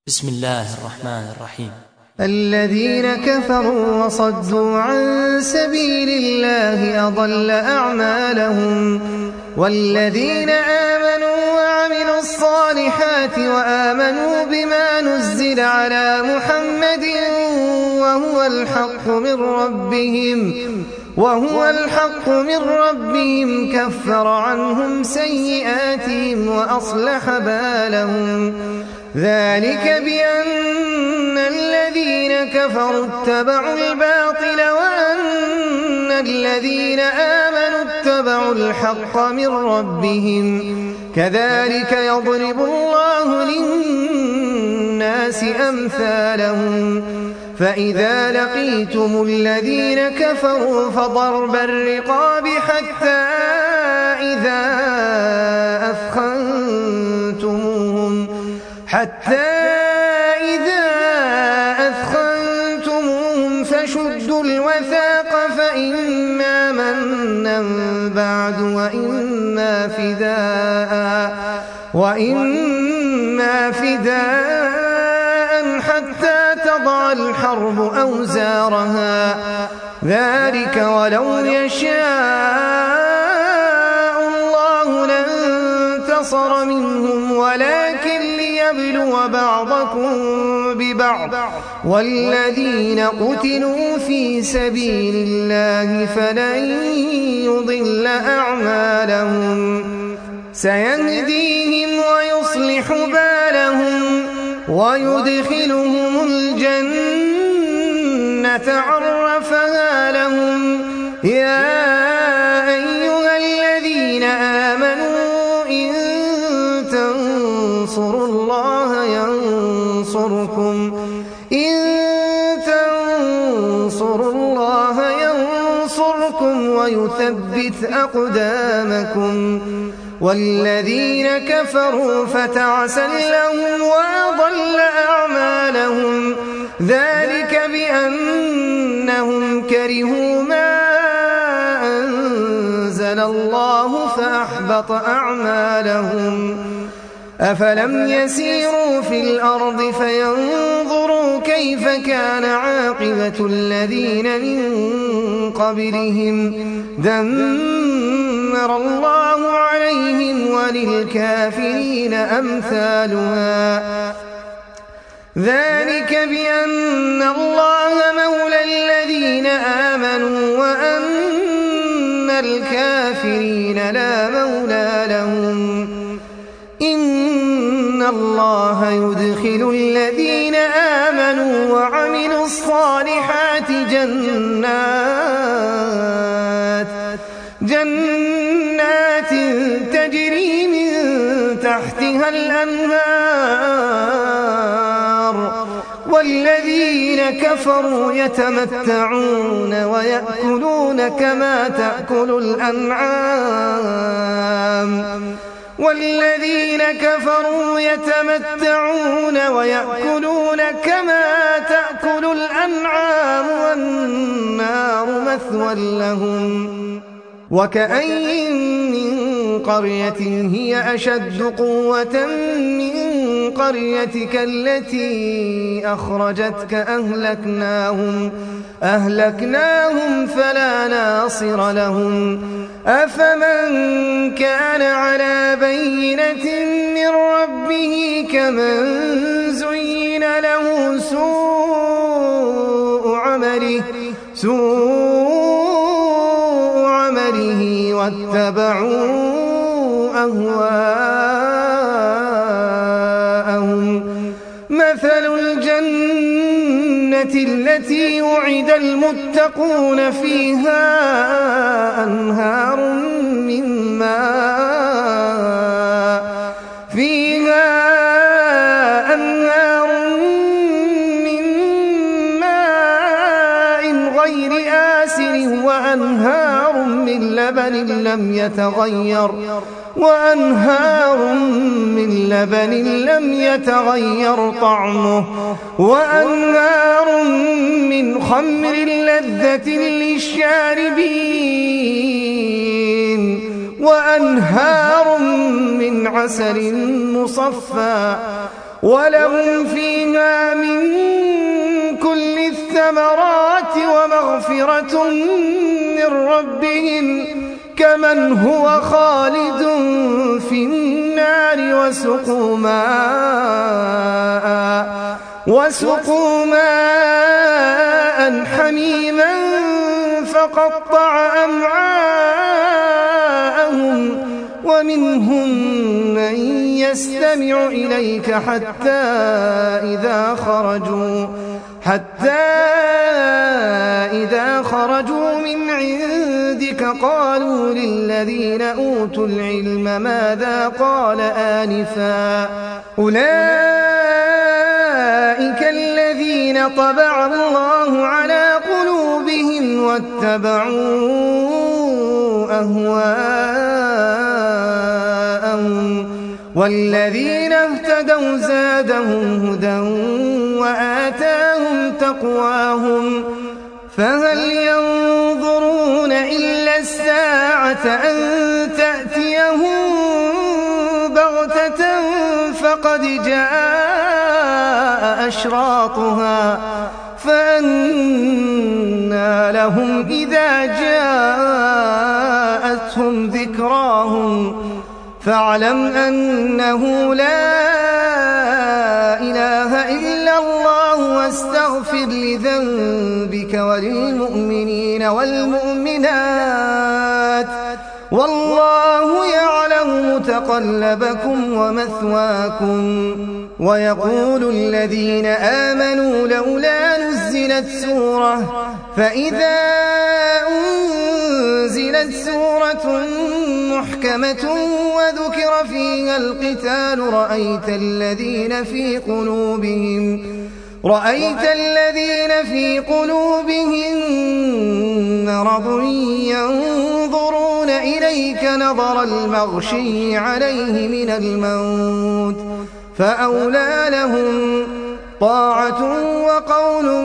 بسم الله الرحمن الرحيم. الذين كفروا وصدوا عن سبيل الله أضل أعمالهم والذين آمنوا وعملوا الصالحات وآمنوا بما نزل على محمد وهو الحق من ربهم كفر عنهم سيئاتهم وأصلح بالهم ذلك بأن الذين كفروا اتبعوا الباطل وأن الذين آمنوا اتبعوا الحق من ربهم كذلك يضرب الله للناس أمثالهم فإذا لقيتم الذين كفروا فضرب الرقاب حتى إذا أثخنتموهم فشدوا الوثاق فإما منا بعد وإما فداء حتى تضع الحرب أوزارها ذلك ولو يشاء الله لانتصر منهم ولكن ليبلو بعضكم ببعض والذين قتلوا في سبيل الله فلن يضل أعمالهم سيهديهم ويصلح بالهم ويدخلهم الجنة عرفها لهم يا أيها الذين آمنوا إن تنصروا الله ينصركم ويثبت أقدامكم والذين كفروا فتعسا لهم وأضل أعمالهم ذلك بأنهم كرهوا ما أنزل الله فأحبط أعمالهم أفلم يسيروا في الأرض فينظروا كيف كان عاقبة الذين من قبلهم دمر الله عليهم وللكافرين أمثالها ذلك بأن الله مولى الذين آمنوا وأن الكافرين لا مولى لهم إن الله يدخل الذين آمنوا وعملوا الصالحات جنات تجري من تحتها الأنهار والذين كفروا يتمتعون ويأكلون كما تأكل الأنعام والنار مثوى لهم وكأين من قرية هي أشد قوة من قريتك التي أخرجتك أهلكناهم فلا ناصر لهم أفمن كان على بينة من ربه كمن زين له سوء عمله واتبعوا أهواءهم مثل الجنة التي وعد المتقون فيها أنهار من ماء غير آسن وأنهار من لبن لم يتغير طعمه وأنهار من خمر لذة للشاربين وأنهار من عسل مصفى ولهم فيها فيهما من كل الثمرات ومغفرة من ربهم كمن هو خالد في النار وسقوا ماء حميما فقطع أمعاءهم ومنهم من يستمع إليك حتى إذا خرجوا من عندك قالوا للذين أوتوا العلم ماذا قال آنفا أولئك الذين طبع الله على قلوبهم واتبعوا أهواءهم والذين اهتدوا زادهم هدى وآتاهم تقواهم فهل ينظرون إلا الساعة أن تأتيهم بغتة فقد جاء أشراطها فأنى لهم إذا جاءتهم ذكراهم فاعلم أنه لا إله إلا الله واستغفر لذنبك وللمؤمنين والمؤمنات والله يعلم متقلبكم ومثواكم ويقول الذين آمنوا لولا نزلت سورة فإذا أنزلت سورة محكمة وذكر فيها القتال رأيت الذين في قلوبهم مرض ينظرون إليك نظر المغشي عليه من الموت فأولى لهم طاعة وقول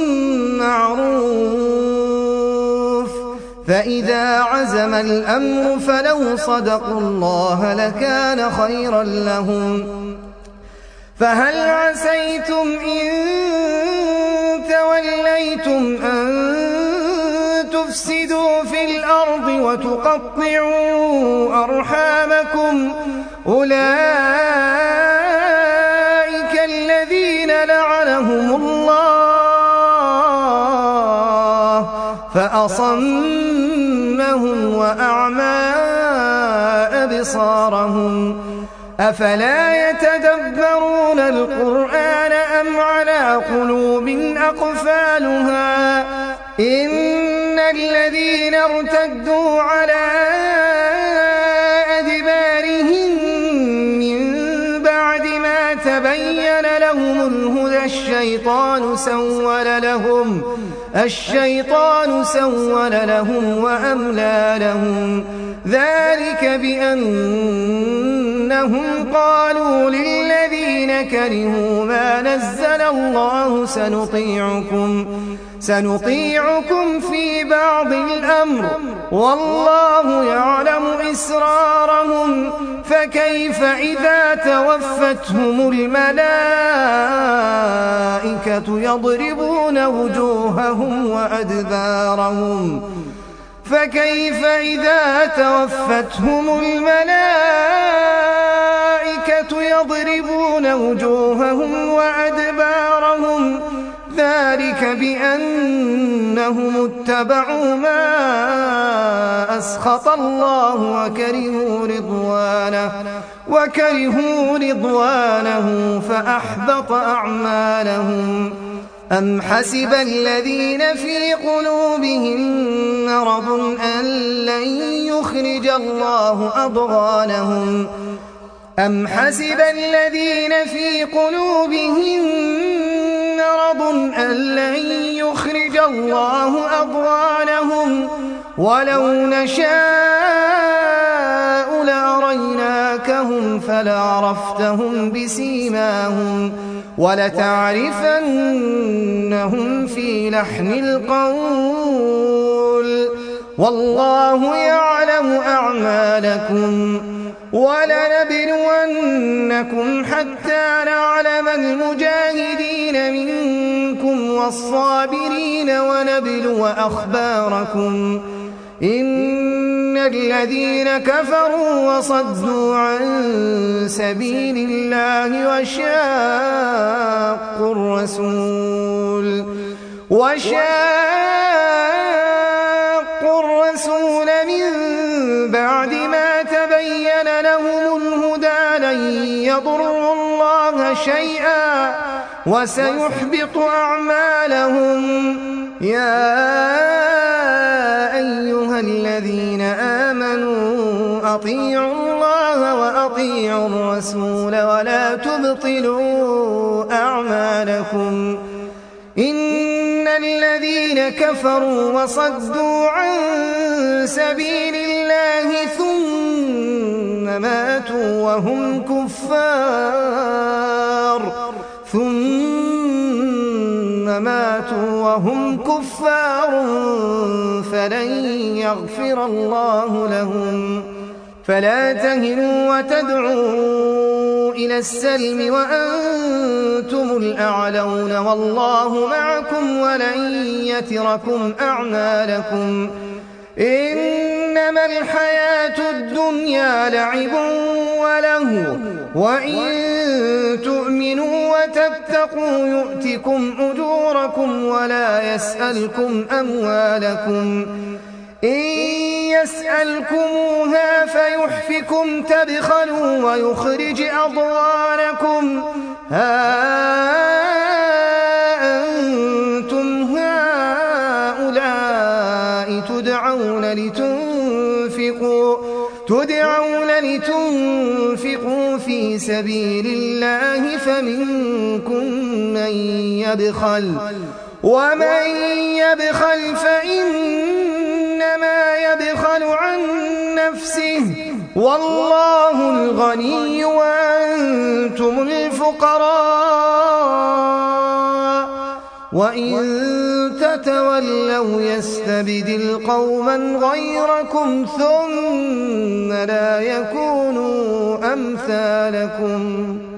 معروف فإذا عزم الأمر فلو صدقوا الله لكان خيرا لهم فهل عسيتم إن توليتم أن تفسدوا في الأرض وتقطعوا أرحامكم أولئك الذين لعنهم الله فأصمهم وأعمى أبصارهم أفلا يتدبرون القرآن أم على قلوب أقفالها إن الذين ارتدوا على أدبارهم من بعد ما تبين لهم الهدى الشيطان سول لهم وأملى لهم ذلك بأنهم قالوا للذين كرهوا ما نزل الله سنطيعكم في بعض الأمر والله يعلم إسرارهم فكيف إذا توفتهم الملائكة يضربون وجوههم وأدبارهم ذلك بأنهم اتبعوا ما أسخط الله وكرهوا رضوانه فأحبط أعمالهم أم حسب الذين في قلوبهم مرض أن لن يخرج الله أضغانهم ولو نشاء لأريناكهم فلعرفتهم بسيماهم ولتعرفنهم في لحن القول والله يعلم أعمالكم ولنبلونكم حتى نعلم المجاهدين منكم والصابرين ونبلو أخباركم إن الذين كفروا وصدوا عن سبيل الله وشاقوا الرسول من بعد ما تبين لهم الهدى لن يضروا الله شيئا وسيحبط أعمالهم. يا أيها الذين آمنوا أطيعوا الله وأطيعوا الرسول ولا تبطلوا أعمالكم إن الذين كفروا وصدوا عن سبيل الله ثم ماتوا وهم كفار فلن يغفر الله لهم. فلا تهنوا وتدعوا إلى السلم وأنتم الأعلون والله معكم ولن يتركم أعمالكم إنما الحياة الدنيا لعب وله وإن تؤمنوا وتتقوا يؤتكم أجوركم ولا يسألكم أموالكم إن يسألكموها فيحفكم تبخلوا ويخرج أضغانكم ها أنتم هؤلاء تدعون لتنفقوا في سبيل الله فمنكم من يبخل ومن يبخل فإنما يبخل عن نفسه والله الغني وأنتم الفقراء وإن تتولوا يستبدل قوما غيركم ثم لا يكونوا أمثالكم.